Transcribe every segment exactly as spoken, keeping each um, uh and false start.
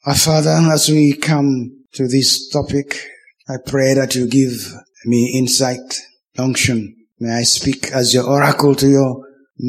Our Father, as we come to this topic, I pray that you give me insight, unction. May I speak as your oracle to your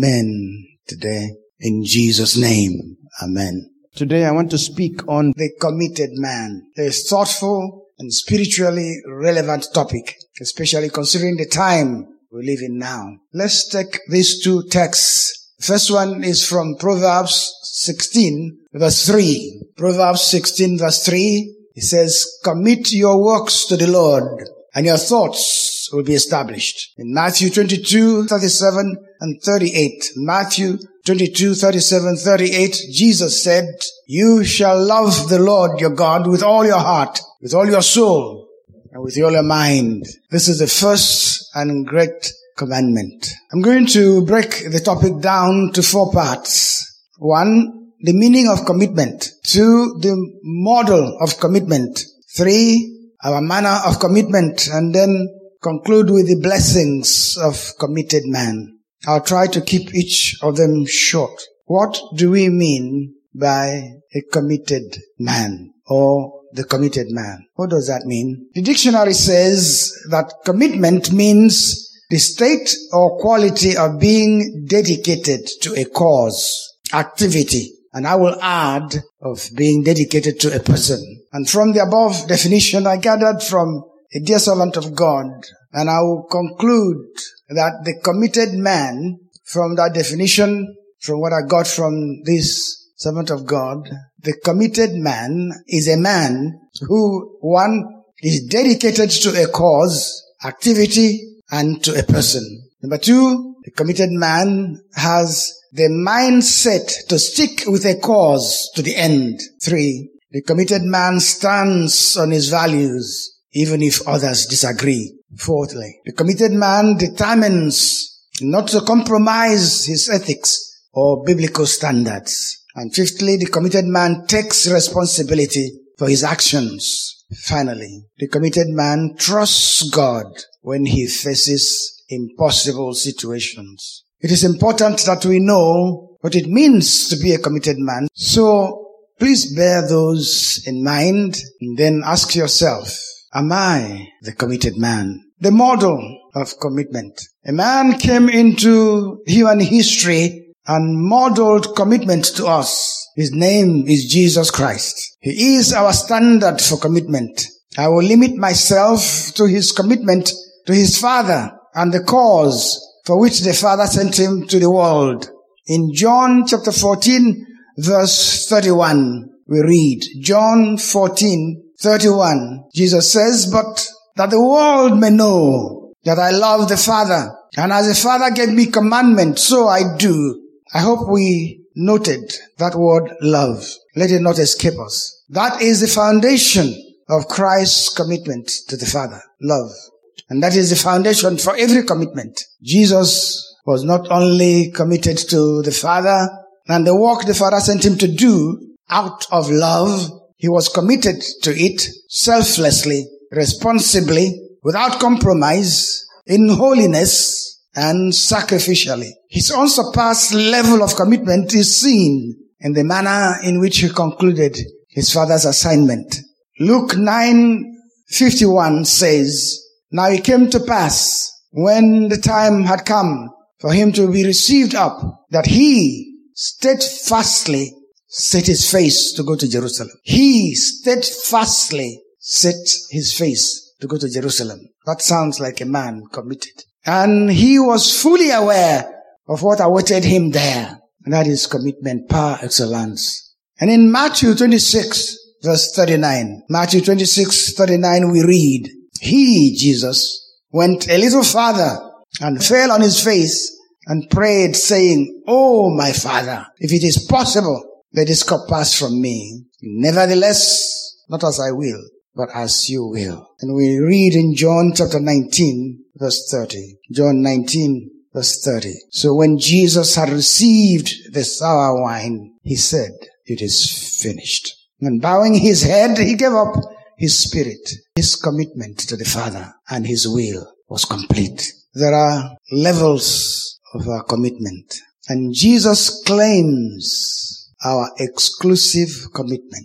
men today. In Jesus' name, amen. Today I want to speak on the committed man, a thoughtful and spiritually relevant topic, especially considering the time we live in now. Let's take these two texts. The first one is from Proverbs sixteen, verse three. Proverbs sixteen, verse three. It says, "Commit your works to the Lord, and your thoughts will be established." In Matthew twenty-two, thirty-seven and thirty-eight. Matthew twenty-two, thirty-seven, thirty-eight. Jesus said, "You shall love the Lord your God with all your heart, with all your soul, and with all your mind." This is the first and great commandment. I'm going to break the topic down to four parts. One, the meaning of commitment. Two, the model of commitment. Three, our manner of commitment. And then conclude with the blessings of committed man. I'll try to keep each of them short. What do we mean by a committed man or the committed man? What does that mean? The dictionary says that commitment means the state or quality of being dedicated to a cause, activity, and I will add of being dedicated to a person. And from the above definition, I gathered from a dear servant of God, and I will conclude that the committed man, from that definition, from what I got from this servant of God, the committed man is a man who, one, is dedicated to a cause, activity, and to a person. Number two, the committed man has the mindset to stick with a cause to the end. Three, the committed man stands on his values, even if others disagree. Fourthly, the committed man determines not to compromise his ethics or biblical standards. And fifthly, the committed man takes responsibility for his actions. Finally, the committed man trusts God when he faces impossible situations. It is important that we know what it means to be a committed man. So please bear those in mind and then ask yourself, am I the committed man? The model of commitment. A man came into human history and modeled commitment to us. His name is Jesus Christ. He is our standard for commitment. I will limit myself to his commitment to his Father and the cause for which the Father sent him to the world. In John chapter fourteen, verse thirty-one, we read, John fourteen, thirty-one, Jesus says, "But that the world may know that I love the Father, and as the Father gave me commandment, so I do." I hope we noted that word love. Let it not escape us. That is the foundation of Christ's commitment to the Father. Love. And that is the foundation for every commitment. Jesus was not only committed to the Father and the work the Father sent him to do out of love, he was committed to it selflessly, responsibly, without compromise, in holiness, and sacrificially. His unsurpassed level of commitment is seen in the manner in which he concluded his Father's assignment. Luke nine fifty-one says, "Now it came to pass, when the time had come for him to be received up, that he steadfastly set his face to go to Jerusalem." He steadfastly set his face to go to Jerusalem. That sounds like a man committed. And he was fully aware of what awaited him there. And that is commitment par excellence. And in Matthew twenty-six, verse thirty-nine, Matthew twenty-six, thirty-nine, we read, "He, Jesus, went a little farther and fell on his face and prayed, saying, 'Oh, my Father, if it is possible, let this cup pass from me. Nevertheless, not as I will, but as you will.'" And we read in John chapter nineteen, verse thirty. John nineteen, verse thirty. "So when Jesus had received the sour wine, he said, 'It is finished.' And bowing his head, he gave up his spirit." His commitment to the Father and his will was complete. There are levels of our commitment. And Jesus claims our exclusive commitment.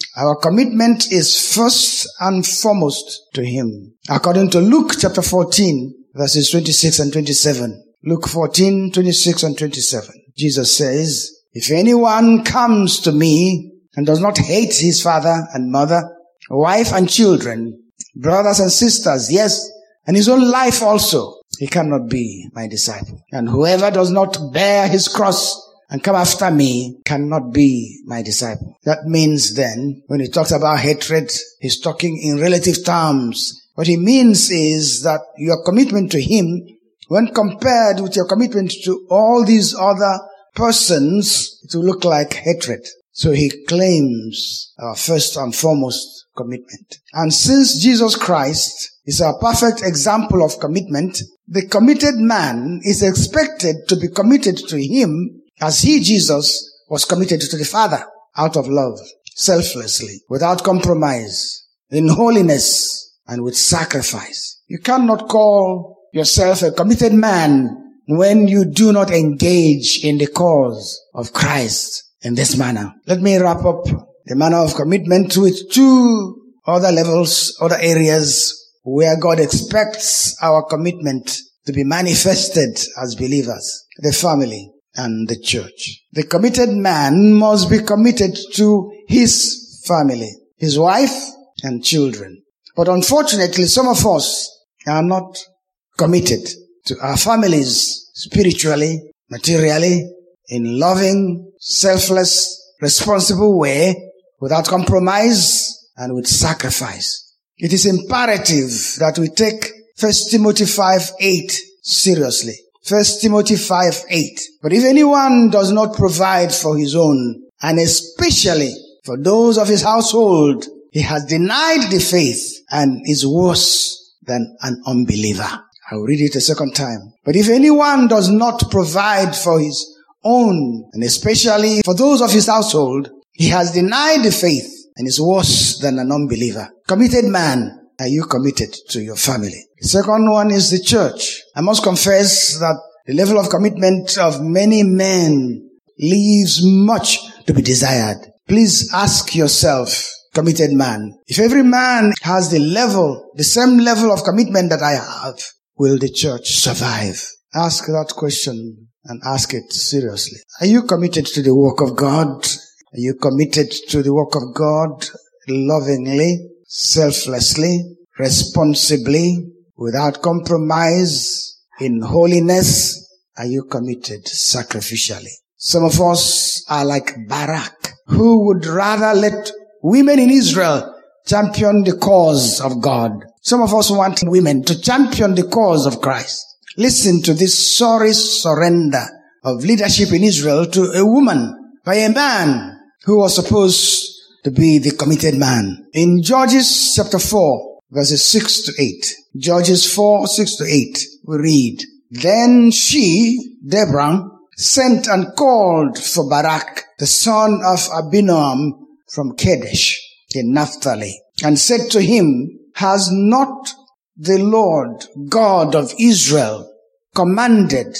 Our commitment is first and foremost to Him. According to Luke chapter fourteen, verses twenty-six and twenty-seven. Luke fourteen, twenty-six and twenty-seven. Jesus says, if anyone comes to me and does not hate his father and mother, wife and children, brothers and sisters, yes, and his own life also, he cannot be my disciple. And whoever does not bear his cross and come after me cannot be my disciple. That means then, when he talks about hatred, he's talking in relative terms. What he means is that your commitment to him, when compared with your commitment to all these other persons, it will look like hatred. So he claims our first and foremost commitment. And since Jesus Christ is our perfect example of commitment, the committed man is expected to be committed to him as he, Jesus, was committed to the Father, out of love, selflessly, without compromise, in holiness, and with sacrifice. You cannot call yourself a committed man when you do not engage in the cause of Christ in this manner. Let me wrap up the manner of commitment with two other levels, other areas where God expects our commitment to be manifested as believers. The family and the church. The committed man must be committed to his family, his wife and children. But unfortunately, some of us are not committed to our families spiritually, materially, in loving, selfless, responsible way, without compromise and with sacrifice. It is imperative that we take First Timothy five eight seriously. First Timothy five eight. But if anyone does not provide for his own, and especially for those of his household, he has denied the faith and is worse than an unbeliever. I will read it a second time. But if anyone does not provide for his own, and especially for those of his household, he has denied the faith and is worse than an unbeliever. Committed man, are you committed to your family? The second one is the church. I must confess that the level of commitment of many men leaves much to be desired. Please ask yourself, committed man, if every man has the level, the same level of commitment that I have, will the church survive? Ask that question and ask it seriously. Are you committed to the work of God? Are you committed to the work of God lovingly, selflessly, responsibly, without compromise, in holiness? Are you committed sacrificially? Some of us are like Barak, who would rather let women in Israel champion the cause of God. Some of us want women to champion the cause of Christ. Listen to this sorry surrender of leadership in Israel to a woman by a man who was supposed to be the committed man. In Judges chapter four, verses six to eight. Judges four, six to eight, we read, Then she, Deborah, sent and called for Barak, the son of Abinoam, from Kadesh in Naphtali, and said to him, Has not the Lord God of Israel commanded,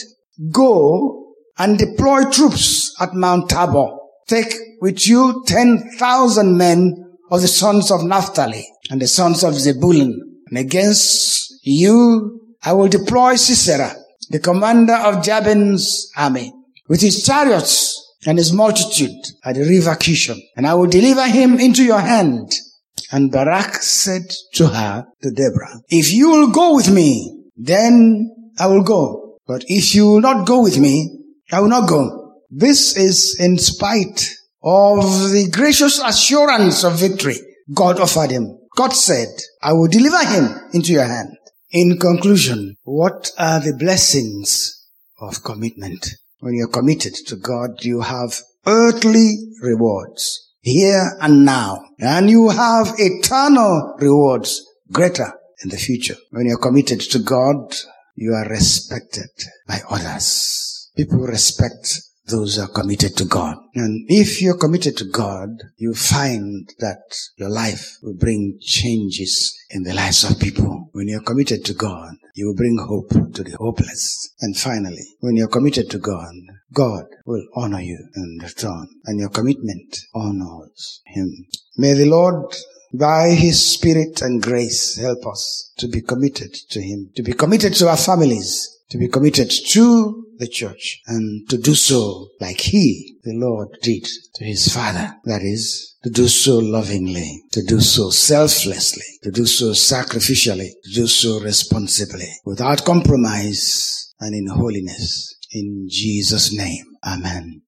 Go and deploy troops at Mount Tabor. Take with you ten thousand men of the sons of Naphtali and the sons of Zebulun. And against you I will deploy Sisera, the commander of Jabin's army, with his chariots and his multitude at the river Kishon. And I will deliver him into your hand. And Barak said to her, to Deborah, If you will go with me, then I will go. But if you will not go with me, I will not go. This is in spite of the gracious assurance of victory God offered him. God said, I will deliver him into your hand. In conclusion, what are the blessings of commitment? When you're committed to God, you have earthly rewards here and now, and you have eternal rewards greater in the future. When you're committed to God, you are respected by others. People respect those who are committed to God. And if you're committed to God, you find that your life will bring changes in the lives of people. When you're committed to God, you will bring hope to the hopeless. And finally, when you're committed to God, God will honor you in return, and your commitment honors Him. May the Lord, by His Spirit and grace, help us to be committed to Him, to be committed to our families, to be committed to the church, and to do so like He, the Lord, did to His Father. That is, to do so lovingly, to do so selflessly, to do so sacrificially, to do so responsibly, without compromise and in holiness. In Jesus' name, amen.